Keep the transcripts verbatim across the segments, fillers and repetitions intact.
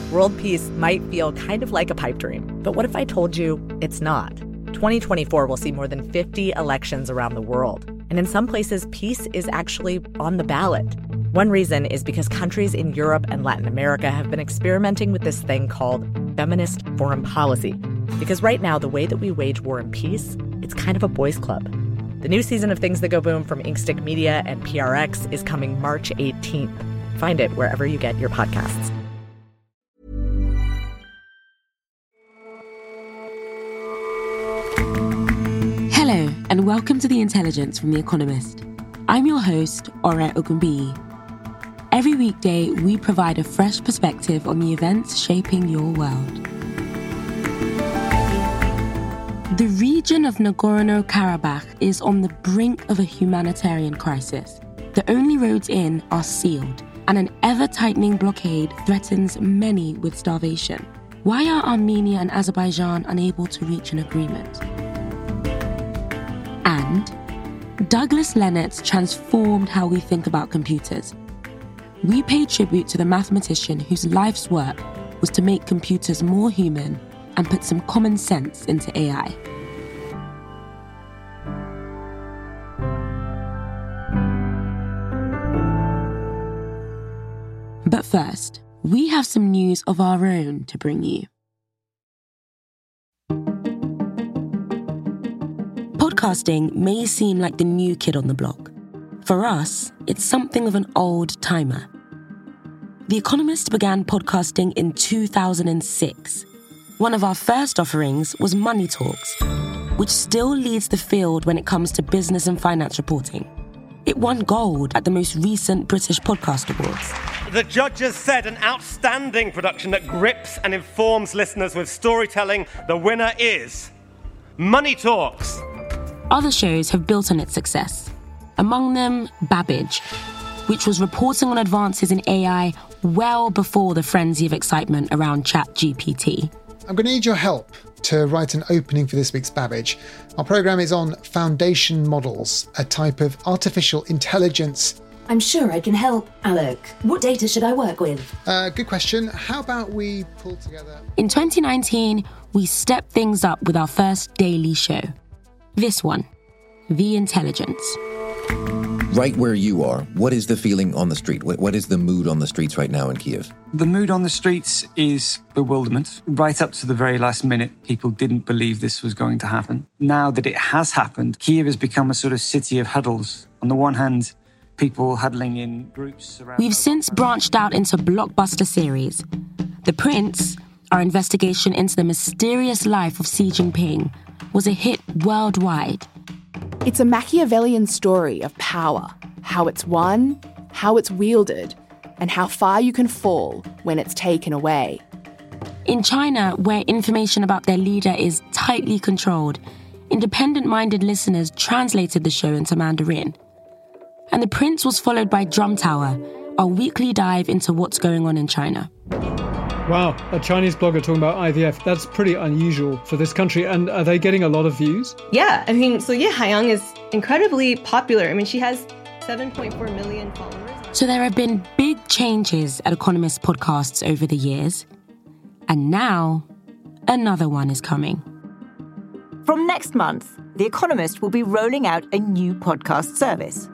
World peace might feel kind of like a pipe dream, but what if I told you it's not? twenty twenty-four will see more than fifty elections around the world, and in some places, peace is actually on the ballot. One reason is because countries in Europe and Latin America have been experimenting with this thing called feminist foreign policy. Because right now, the way that we wage war and peace, it's kind of a boys' club. The new season of Things That Go Boom from Inkstick Media and P R X is coming March eighteenth. Find it wherever you get your podcasts. Hello, and welcome to The Intelligence from The Economist. I'm your host, Ore Ogunbiyi. Every weekday, we provide a fresh perspective on the events shaping your world. The region of Nagorno-Karabakh is on the brink of a humanitarian crisis. The only roads in are sealed, and an ever-tightening blockade threatens many with starvation. Why are Armenia and Azerbaijan unable to reach an agreement? And Douglas Lennox transformed how we think about computers. We pay tribute to the mathematician whose life's work was to make computers more human and put some common sense into A I. But first, we have some news of our own to bring you. Podcasting may seem like the new kid on the block. For us, it's something of an old timer. The Economist began podcasting in two thousand six. One of our first offerings was Money Talks, which still leads the field when it comes to business and finance reporting. It won gold at the most recent British Podcast Awards. The judges said an outstanding production that grips and informs listeners with storytelling. The winner is Money Talks. Other shows have built on its success. Among them, Babbage, which was reporting on advances in A I well before the frenzy of excitement around ChatGPT. I'm going to need your help to write an opening for this week's Babbage. Our programme is on foundation models, a type of artificial intelligence. I'm sure I can help, Alok. What data should I work with? Uh, good question. How about we pull together... In twenty nineteen, we stepped things up with our first daily show. This one, The Intelligence. Right where you are, what is the feeling on the street? What, what is the mood on the streets right now in Kiev? The mood on the streets is bewilderment. Right up to the very last minute, people didn't believe this was going to happen. Now that it has happened, Kiev has become a sort of city of huddles. On the one hand, people huddling in groups around... We've since branched out into blockbuster series. The Prince, our investigation into the mysterious life of Xi Jinping, was a hit worldwide. It's a Machiavellian story of power, how it's won, how it's wielded, and how far you can fall when it's taken away. In China, where information about their leader is tightly controlled, independent-minded listeners translated the show into Mandarin. And The Prince was followed by Drum Tower, our weekly dive into what's going on in China. Wow, a Chinese blogger talking about I V F. That's pretty unusual for this country. And are they getting a lot of views? Yeah, I mean, so Ye Haiyang is incredibly popular. I mean, she has seven point four million followers. So there have been big changes at Economist podcasts over the years. And now, another one is coming. From next month, The Economist will be rolling out a new podcast service.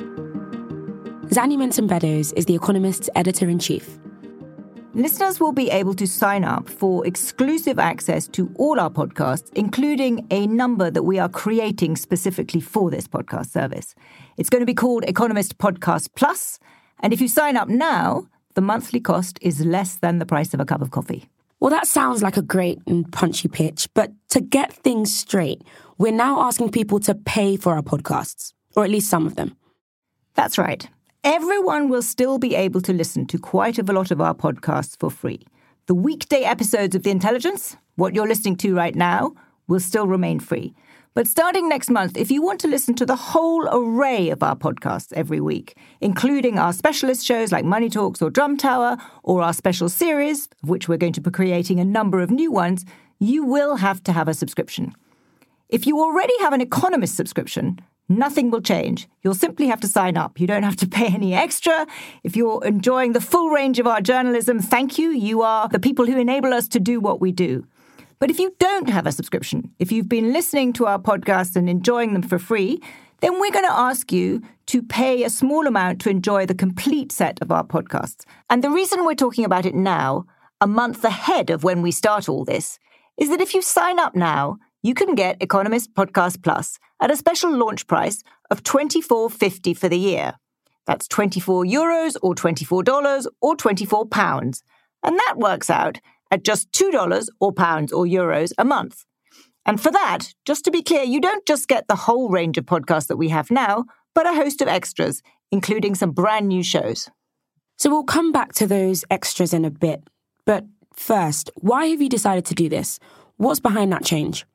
Zanny Minton-Beddoes is The Economist's editor-in-chief. Listeners will be able to sign up for exclusive access to all our podcasts, including a number that we are creating specifically for this podcast service. It's going to be called Economist Podcast Plus, and if you sign up now, the monthly cost is less than the price of a cup of coffee. Well, that sounds like a great and punchy pitch, but to get things straight, we're now asking people to pay for our podcasts, or at least some of them. That's right. Everyone will still be able to listen to quite a lot of our podcasts for free. The weekday episodes of The Intelligence, what you're listening to right now, will still remain free. But starting next month, if you want to listen to the whole array of our podcasts every week, including our specialist shows like Money Talks or Drum Tower, or our special series, of which we're going to be creating a number of new ones, you will have to have a subscription. If you already have an Economist subscription, Nothing will change. You'll simply have to sign up. You don't have to pay any extra. If you're enjoying the full range of our journalism, thank you. You are the people who enable us to do what we do. But if you don't have a subscription, if you've been listening to our podcasts and enjoying them for free, then we're going to ask you to pay a small amount to enjoy the complete set of our podcasts. And the reason we're talking about it now, a month ahead of when we start all this, is that if you sign up now, you can get Economist Podcast Plus at a special launch price of twenty-four fifty for the year. That's twenty-four euros or twenty-four dollars or twenty-four pounds. And that works out at just two dollars or pounds or euros a month. And for that, just to be clear, you don't just get the whole range of podcasts that we have now, but a host of extras, including some brand new shows. So we'll come back to those extras in a bit. But first, why have you decided to do this? What's behind that change?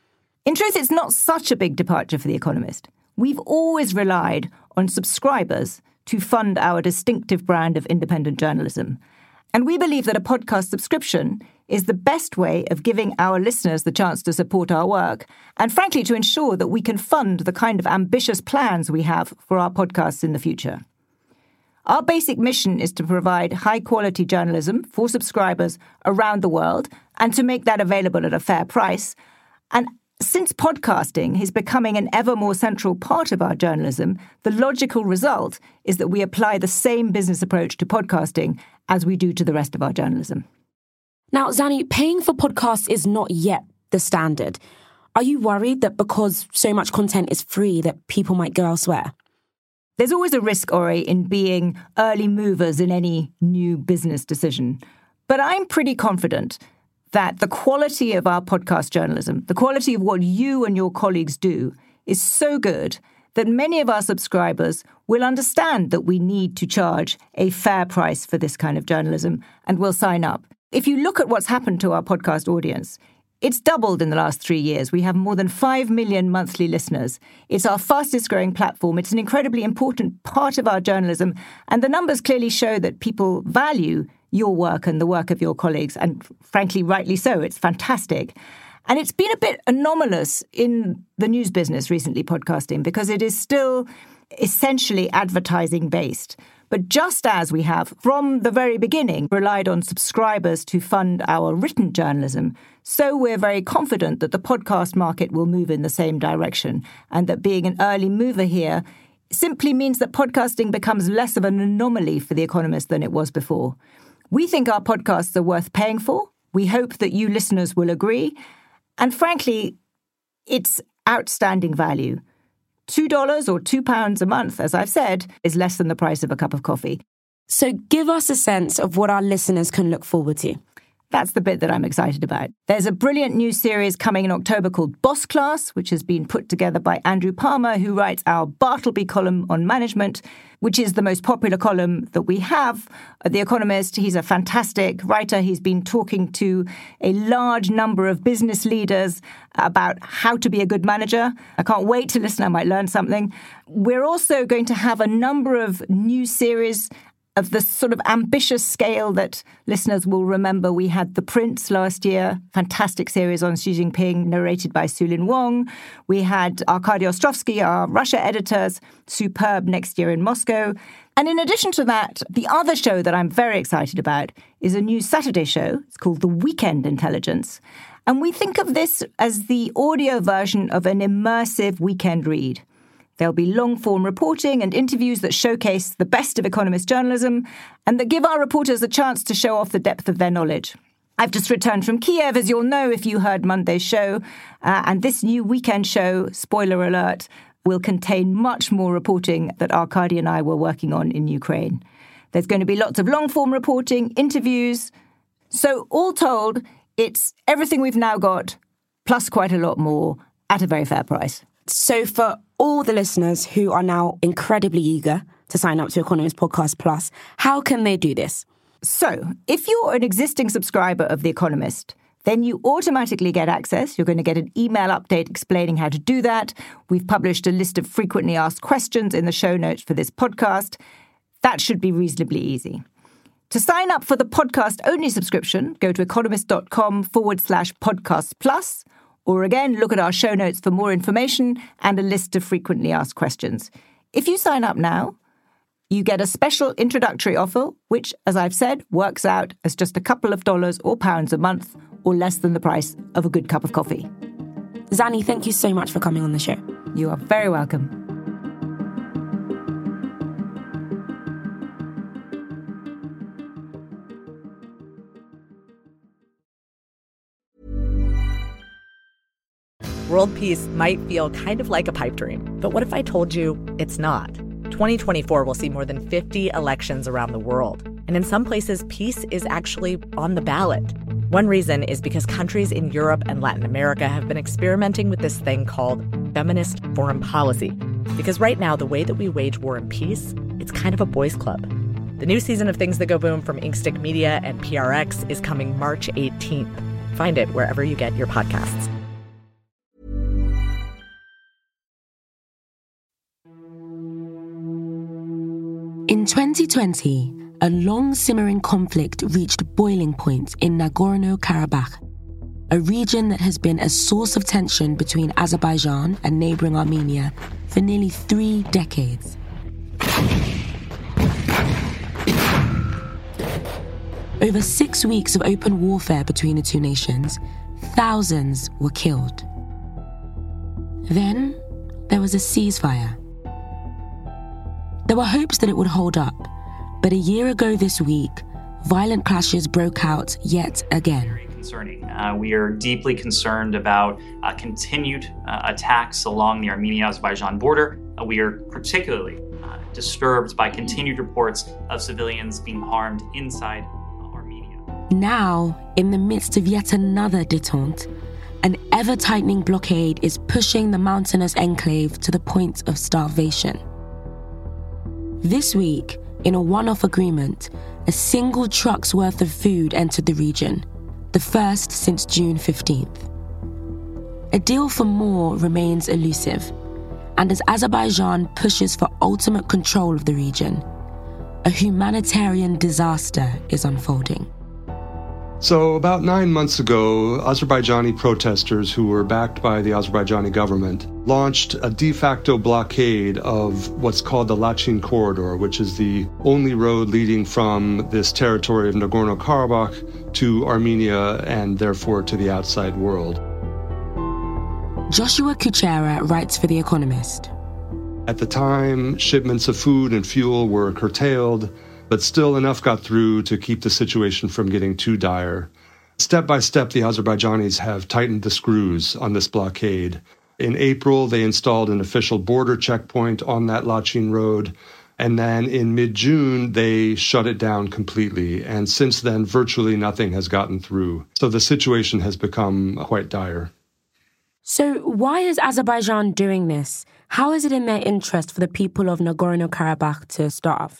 In truth, it's not such a big departure for The Economist. We've always relied on subscribers to fund our distinctive brand of independent journalism. And we believe that a podcast subscription is the best way of giving our listeners the chance to support our work, and frankly, to ensure that we can fund the kind of ambitious plans we have for our podcasts in the future. Our basic mission is to provide high-quality journalism for subscribers around the world and to make that available at a fair price. And since podcasting is becoming an ever more central part of our journalism, the logical result is that we apply the same business approach to podcasting as we do to the rest of our journalism. Now, Zanny, paying for podcasts is not yet the standard. Are you worried that because so much content is free that people might go elsewhere? There's always a risk, Ori, in being early movers in any new business decision. But I'm pretty confident that the quality of our podcast journalism, the quality of what you and your colleagues do, is so good that many of our subscribers will understand that we need to charge a fair price for this kind of journalism and will sign up. If you look at what's happened to our podcast audience, it's doubled in the last three years. We have more than five million monthly listeners. It's our fastest growing platform. It's an incredibly important part of our journalism. And the numbers clearly show that people value your work and the work of your colleagues. And frankly, rightly so. It's fantastic. And it's been a bit anomalous in the news business recently, podcasting, because it is still essentially advertising based. But just as we have, from the very beginning, relied on subscribers to fund our written journalism, so we're very confident that the podcast market will move in the same direction, and that being an early mover here simply means that podcasting becomes less of an anomaly for The Economist than it was before. We think our podcasts are worth paying for. We hope that you listeners will agree. And frankly, it's outstanding value. two dollars or two pounds a month, as I've said, is less than the price of a cup of coffee. So give us a sense of what our listeners can look forward to. That's the bit that I'm excited about. There's a brilliant new series coming in October called Boss Class, which has been put together by Andrew Palmer, who writes our Bartleby column on management, which is the most popular column that we have at The Economist. He's a fantastic writer. He's been talking to a large number of business leaders about how to be a good manager. I can't wait to listen. I might learn something. We're also going to have a number of new series of the sort of ambitious scale that listeners will remember. We had The Prince last year, fantastic series on Xi Jinping, narrated by Sulin Wong. We had Arkady Ostrovsky, our Russia editors, superb next year in Moscow. And in addition to that, the other show that I'm very excited about is a new Saturday show. It's called The Weekend Intelligence. And we think of this as the audio version of an immersive weekend read. There'll be long-form reporting and interviews that showcase the best of Economist journalism and that give our reporters a chance to show off the depth of their knowledge. I've just returned from Kiev, as you'll know if you heard Monday's show, uh, and this new weekend show, spoiler alert, will contain much more reporting that Arkady and I were working on in Ukraine. There's going to be lots of long-form reporting, interviews. So all told, it's everything we've now got, plus quite a lot more, at a very fair price. So for all the listeners who are now incredibly eager to sign up to Economist Podcast Plus, how can they do this? So if you're an existing subscriber of The Economist, then you automatically get access. You're going to get an email update explaining how to do that. We've published a list of frequently asked questions in the show notes for this podcast. That should be reasonably easy. To sign up for the podcast-only subscription, go to economist.com forward slash podcast plus, Or again, look at our show notes for more information and a list of frequently asked questions. If you sign up now, you get a special introductory offer, which, as I've said, works out as just a couple of dollars or pounds a month, or less than the price of a good cup of coffee. Zanny, thank you so much for coming on the show. You are very welcome. World peace might feel kind of like a pipe dream, but what if I told you it's not? twenty twenty-four will see more than fifty elections around the world. And in some places, peace is actually on the ballot. One reason is because countries in Europe and Latin America have been experimenting with this thing called feminist foreign policy. Because right now, the way that we wage war and peace, it's kind of a boys' club. The new season of Things That Go Boom from Inkstick Media and P R X is coming March eighteenth. Find it wherever you get your podcasts. In twenty twenty, a long-simmering conflict reached boiling point in Nagorno-Karabakh, a region that has been a source of tension between Azerbaijan and neighboring Armenia for nearly three decades. Over six weeks of open warfare between the two nations, thousands were killed. Then, there was a ceasefire. There were hopes that it would hold up, but a year ago this week, violent clashes broke out yet again. Very concerning. Uh, we are deeply concerned about uh, continued uh, attacks along the Armenia-Azerbaijan border. Uh, we are particularly uh, disturbed by continued reports of civilians being harmed inside Armenia. Now, in the midst of yet another détente, an ever-tightening blockade is pushing the mountainous enclave to the point of starvation. This week, in a one-off agreement, a single truck's worth of food entered the region, the first since June fifteenth. A deal for more remains elusive, and as Azerbaijan pushes for ultimate control of the region, a humanitarian disaster is unfolding. So about nine months ago, Azerbaijani protesters who were backed by the Azerbaijani government launched a de facto blockade of what's called the Lachin Corridor, which is the only road leading from this territory of Nagorno-Karabakh to Armenia and therefore to the outside world. Joshua Kuchera writes for The Economist. At the time, shipments of food and fuel were curtailed, but still enough got through to keep the situation from getting too dire. Step by step, the Azerbaijanis have tightened the screws on this blockade. In April, they installed an official border checkpoint on that Lachin road, and then in mid-June, they shut it down completely. And since then, virtually nothing has gotten through. So the situation has become quite dire. So why is Azerbaijan doing this? How is it in their interest for the people of Nagorno-Karabakh to starve?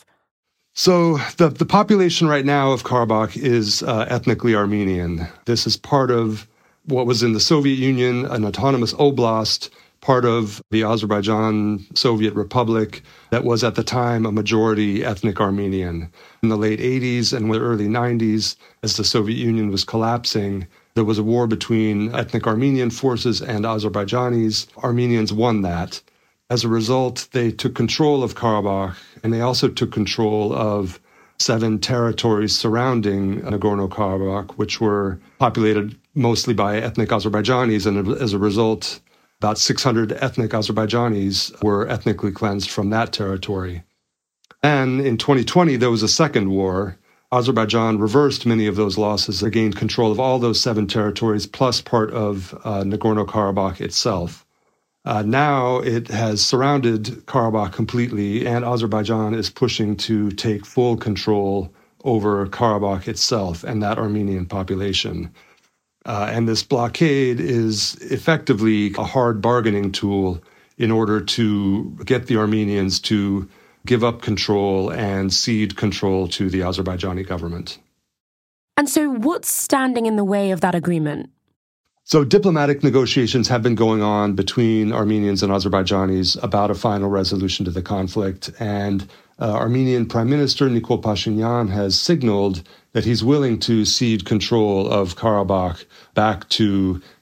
So the, the population right now of Karabakh is uh, ethnically Armenian. This is part of what was in the Soviet Union, an autonomous oblast, part of the Azerbaijan Soviet Republic that was at the time a majority ethnic Armenian. In the late eighties and the early nineties, as the Soviet Union was collapsing, there was a war between ethnic Armenian forces and Azerbaijanis. Armenians won that. As a result, they took control of Karabakh, and they also took control of seven territories surrounding Nagorno-Karabakh, which were populated mostly by ethnic Azerbaijanis, and as a result, about six hundred ethnic Azerbaijanis were ethnically cleansed from that territory. And in twenty twenty, there was a second war. Azerbaijan reversed many of those losses. They gained control of all those seven territories, plus part of uh, Nagorno-Karabakh itself. Uh, now it has surrounded Karabakh completely, and Azerbaijan is pushing to take full control over Karabakh itself and that Armenian population. Uh, and this blockade is effectively a hard bargaining tool in order to get the Armenians to give up control and cede control to the Azerbaijani government. And so what's standing in the way of that agreement? So diplomatic negotiations have been going on between Armenians and Azerbaijanis about a final resolution to the conflict. And uh, Armenian Prime Minister Nikol Pashinyan has signaled that he's willing to cede control of Karabakh back to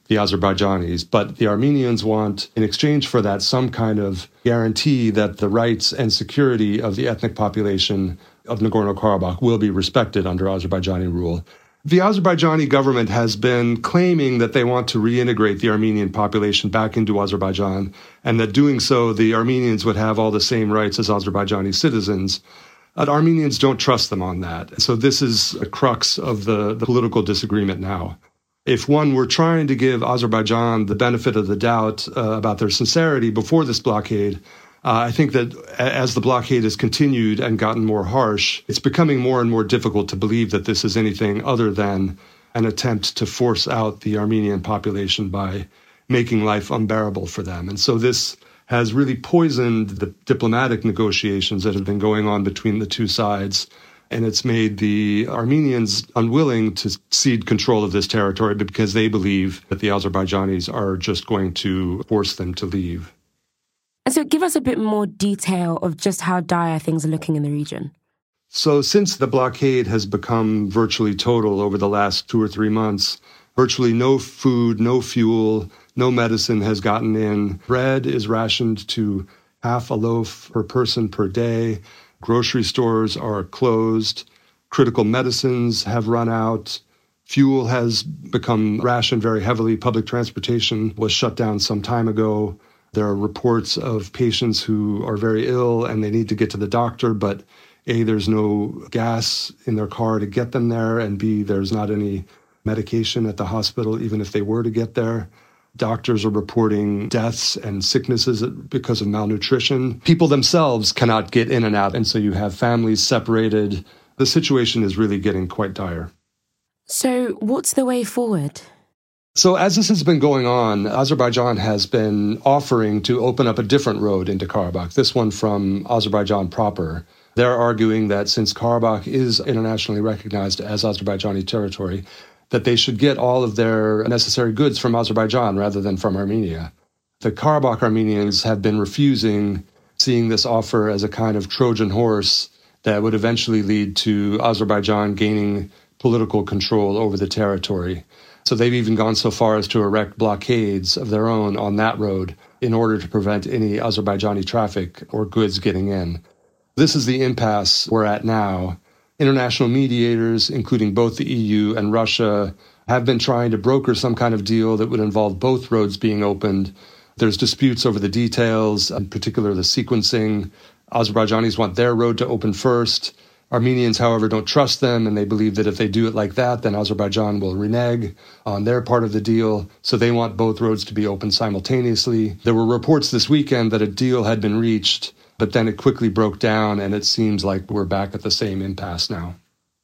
the Azerbaijanis. But the Armenians want, in exchange for that, some kind of guarantee that the rights and security of the ethnic population of Nagorno-Karabakh will be respected under Azerbaijani rule. The Azerbaijani government has been claiming that they want to reintegrate the Armenian population back into Azerbaijan, and that doing so, the Armenians would have all the same rights as Azerbaijani citizens. But Armenians don't trust them on that. So this is the crux of the, the political disagreement now. If one were trying to give Azerbaijan the benefit of the doubt uh, about their sincerity before this blockade, Uh, I think that as the blockade has continued and gotten more harsh, it's becoming more and more difficult to believe that this is anything other than an attempt to force out the Armenian population by making life unbearable for them. And so this has really poisoned the diplomatic negotiations that have been going on between the two sides. And it's made the Armenians unwilling to cede control of this territory because they believe that the Azerbaijanis are just going to force them to leave. So give us a bit more detail of just how dire things are looking in the region. So since the blockade has become virtually total over the last two or three months, virtually no food, no fuel, no medicine has gotten in. Bread is rationed to half a loaf per person per day. Grocery stores are closed. Critical medicines have run out. Fuel has become rationed very heavily. Public transportation was shut down some time ago. There are reports of patients who are very ill and they need to get to the doctor, but A, there's no gas in their car to get them there, and B, there's not any medication at the hospital, even if they were to get there. Doctors are reporting deaths and sicknesses because of malnutrition. People themselves cannot get in and out, and so you have families separated. The situation is really getting quite dire. So what's the way forward? So as this has been going on, Azerbaijan has been offering to open up a different road into Karabakh, this one from Azerbaijan proper. They're arguing that since Karabakh is internationally recognized as Azerbaijani territory, that they should get all of their necessary goods from Azerbaijan rather than from Armenia. The Karabakh Armenians have been refusing, seeing this offer as a kind of Trojan horse that would eventually lead to Azerbaijan gaining political control over the territory. So they've even gone so far as to erect blockades of their own on that road in order to prevent any Azerbaijani traffic or goods getting in. This is the impasse we're at now. International mediators, including both the E U and Russia, have been trying to broker some kind of deal that would involve both roads being opened. There's disputes over the details, in particular the sequencing. Azerbaijanis want their road to open first. Armenians, however, don't trust them, and they believe that if they do it like that, then Azerbaijan will renege on their part of the deal. So they want both roads to be open simultaneously. There were reports this weekend that a deal had been reached, but then it quickly broke down, and it seems like we're back at the same impasse now.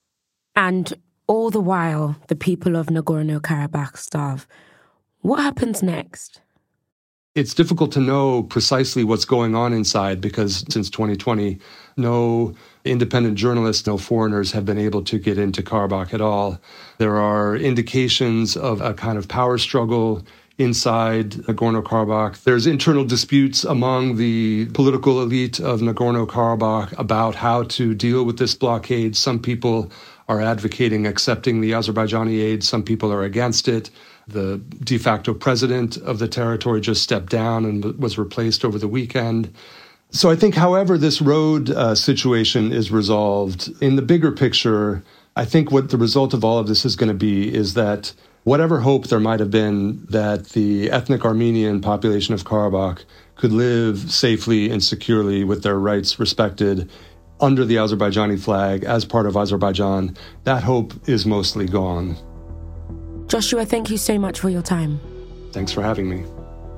And all the while, the people of Nagorno-Karabakh starve. What happens next? It's difficult to know precisely what's going on inside because since twenty twenty, no independent journalists, no foreigners have been able to get into Karabakh at all. There are indications of a kind of power struggle inside Nagorno-Karabakh. There's internal disputes among the political elite of Nagorno-Karabakh about how to deal with this blockade. Some people are advocating accepting the Azerbaijani aid. Some people are against it. The de facto president of the territory just stepped down and was replaced over the weekend. So I think however this road uh, situation is resolved, in the bigger picture, I think what the result of all of this is going to be is that whatever hope there might have been that the ethnic Armenian population of Karabakh could live safely and securely with their rights respected under the Azerbaijani flag as part of Azerbaijan, that hope is mostly gone. Joshua, thank you so much for your time. Thanks for having me.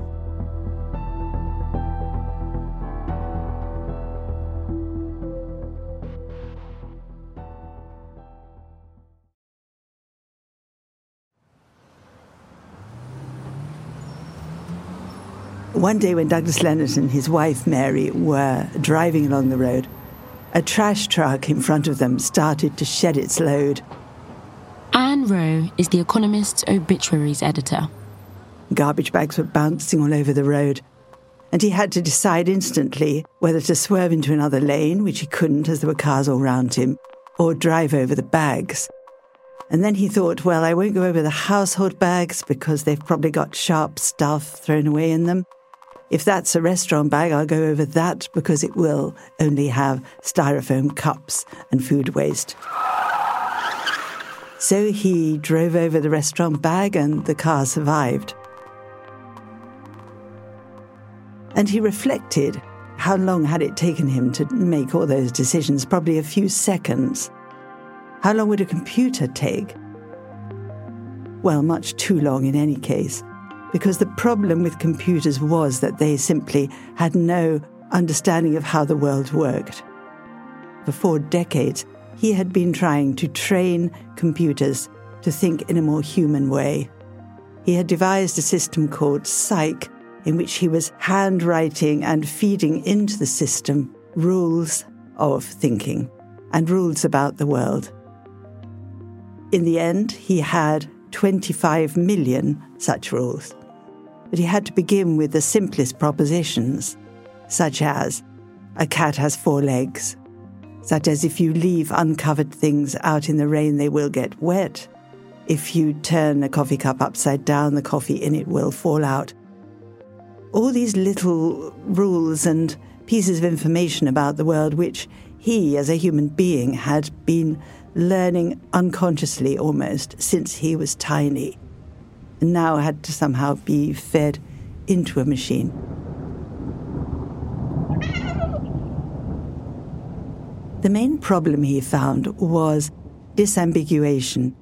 One day when Douglas Leonard and his wife Mary were driving along the road, a trash truck in front of them started to shed its load. Anne Rowe is The Economist's obituaries editor. Garbage bags were bouncing all over the road, and he had to decide instantly whether to swerve into another lane, which he couldn't as there were cars all round him, or drive over the bags. And then he thought, well, I won't go over the household bags because they've probably got sharp stuff thrown away in them. If that's a restaurant bag, I'll go over that because it will only have styrofoam cups and food waste. So he drove over the restaurant bag and the car survived. And he reflected, how long had it taken him to make all those decisions? Probably a few seconds. How long would a computer take? Well, much too long in any case, because the problem with computers was that they simply had no understanding of how the world worked. For four decades, he had been trying to train computers to think in a more human way. He had devised a system called Psych, in which he was handwriting and feeding into the system rules of thinking and rules about the world. In the end, he had twenty-five million such rules. But he had to begin with the simplest propositions, such as, a cat has four legs, such as if you leave uncovered things out in the rain, they will get wet. If you turn a coffee cup upside down, the coffee in it will fall out. All these little rules and pieces of information about the world which he, as a human being, had been learning unconsciously almost since he was tiny, and now had to somehow be fed into a machine. The main problem he found was disambiguation.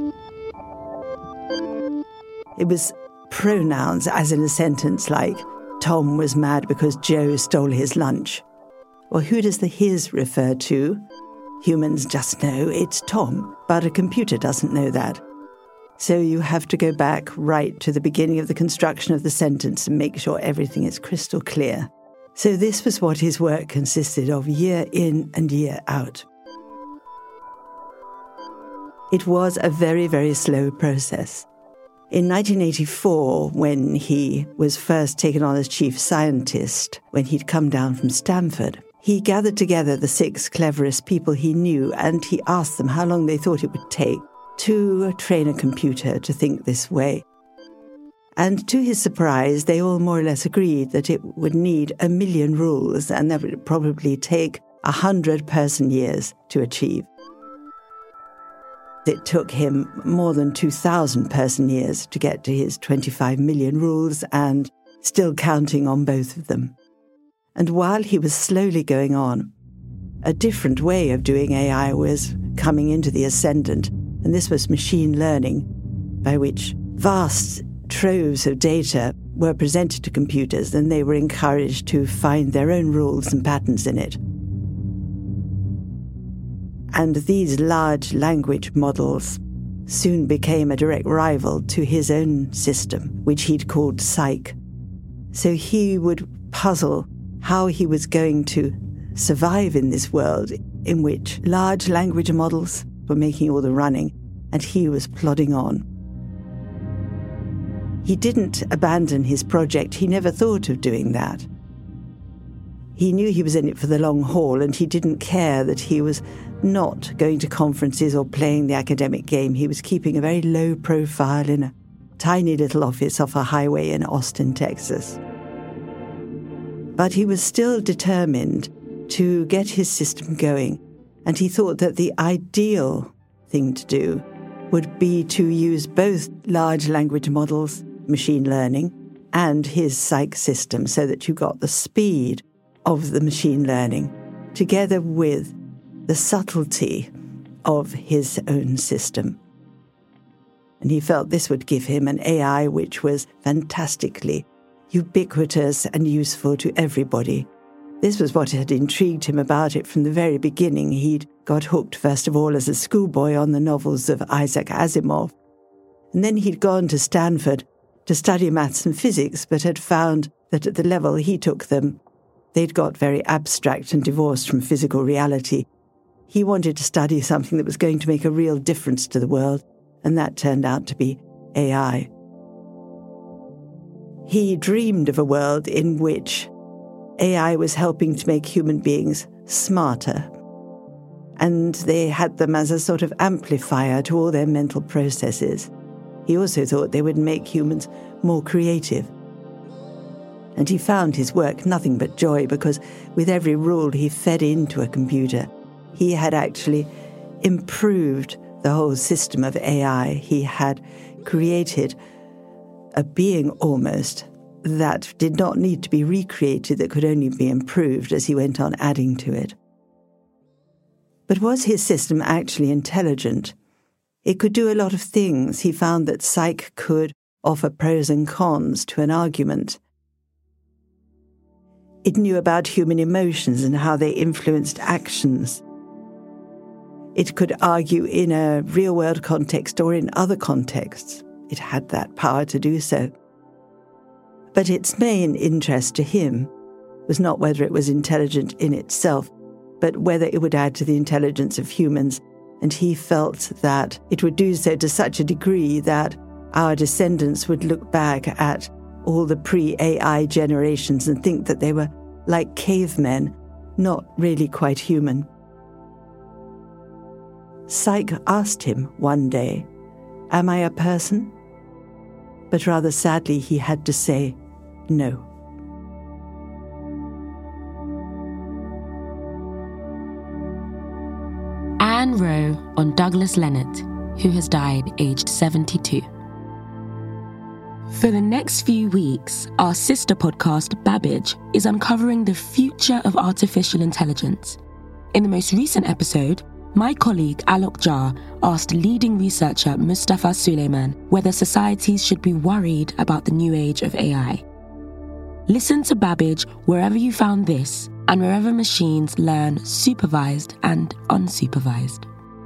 It was pronouns, as in a sentence like, Tom was mad because Joe stole his lunch. Well, who does the his refer to? Humans just know it's Tom, but a computer doesn't know that. So you have to go back right to the beginning of the construction of the sentence and make sure everything is crystal clear. So this was what his work consisted of year in and year out. It was a very, very slow process. In nineteen eighty-four, when he was first taken on as chief scientist, when he'd come down from Stanford, he gathered together the six cleverest people he knew and he asked them how long they thought it would take to train a computer to think this way. And to his surprise, they all more or less agreed that it would need a million rules and that would probably take a hundred person years to achieve. It took him more than two thousand person years to get to his twenty-five million rules and still counting on both of them. And while he was slowly going on, a different way of doing A I was coming into the ascendant, and this was machine learning, by which vast troves of data were presented to computers and they were encouraged to find their own rules and patterns in it. And these large language models soon became a direct rival to his own system, which he'd called Psych. So he would puzzle how he was going to survive in this world in which large language models were making all the running and he was plodding on. He didn't abandon his project. He never thought of doing that. He knew he was in it for the long haul, and he didn't care that he was not going to conferences or playing the academic game. He was keeping a very low profile in a tiny little office off a highway in Austin, Texas. But he was still determined to get his system going, and he thought that the ideal thing to do would be to use both large language models, machine learning, and his Psych system so that you got the speed of the machine learning together with the subtlety of his own system. And he felt this would give him an A I which was fantastically ubiquitous and useful to everybody. This was what had intrigued him about it from the very beginning. He'd got hooked, first of all, as a schoolboy on the novels of Isaac Asimov. And then he'd gone to Stanford to study maths and physics, but had found that at the level he took them, they'd got very abstract and divorced from physical reality. He wanted to study something that was going to make a real difference to the world, and that turned out to be A I. He dreamed of a world in which A I was helping to make human beings smarter. and they had them as a sort of amplifier to all their mental processes. He also thought they would make humans more creative. And he found his work nothing but joy, because with every rule he fed into a computer, he had actually improved the whole system of A I. He had created a being almost that did not need to be recreated, that could only be improved as he went on adding to it. But was his system actually intelligent? It could do a lot of things. He found that Psych could offer pros and cons to an argument. It knew about human emotions and how they influenced actions. It could argue in a real-world context or in other contexts. It had that power to do so. But its main interest to him was not whether it was intelligent in itself, but whether it would add to the intelligence of humans. And he felt that it would do so to such a degree that our descendants would look back at all the pre-A I generations and think that they were like cavemen, not really quite human. Psych asked him one day, "Am I a person?" But rather sadly, he had to say no. Anne Rowe on Douglas Leonard, who has died aged seventy-two. For the next few weeks, our sister podcast, Babbage, is uncovering the future of artificial intelligence. In the most recent episode, my colleague Alok Jha asked leading researcher Mustafa Suleyman whether societies should be worried about the new age of A I. Listen to Babbage wherever you found this and wherever machines learn supervised and unsupervised.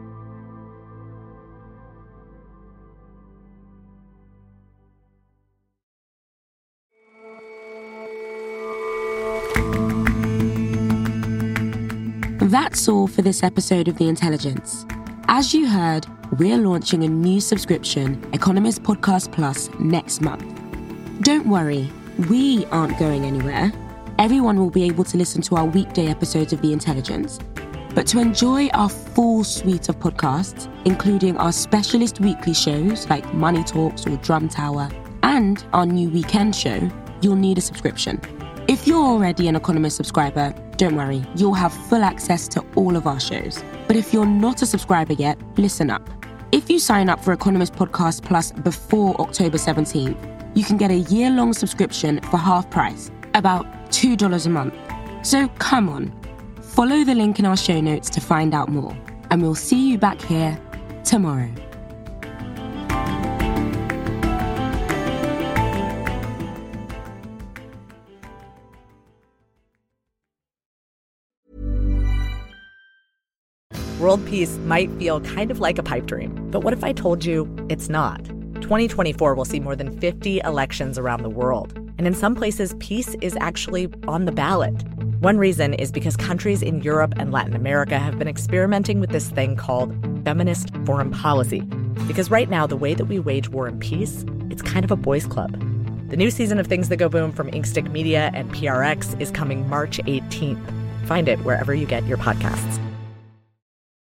That's all for this episode of The Intelligence. As you heard, we're launching a new subscription, Economist Podcast Plus, next month. Don't worry, we aren't going anywhere. Everyone will be able to listen to our weekday episodes of The Intelligence. But to enjoy our full suite of podcasts, including our specialist weekly shows like Money Talks or Drum Tower, and our new weekend show, you'll need a subscription. If you're already an Economist subscriber, don't worry, you'll have full access to all of our shows. But if you're not a subscriber yet, listen up. If you sign up for Economist Podcast Plus before October seventeenth, you can get a year-long subscription for half price, about two dollars a month. So come on, follow the link in our show notes to find out more. And we'll see you back here tomorrow. World peace might feel kind of like a pipe dream, but what if I told you it's not? twenty twenty-four will see more than fifty elections around the world, and in some places, peace is actually on the ballot. One reason is because countries in Europe and Latin America have been experimenting with this thing called feminist foreign policy. Because right now, the way that we wage war and peace, it's kind of a boys' club. The new season of Things That Go Boom from Inkstick Media and P R X is coming March eighteenth. Find it wherever you get your podcasts.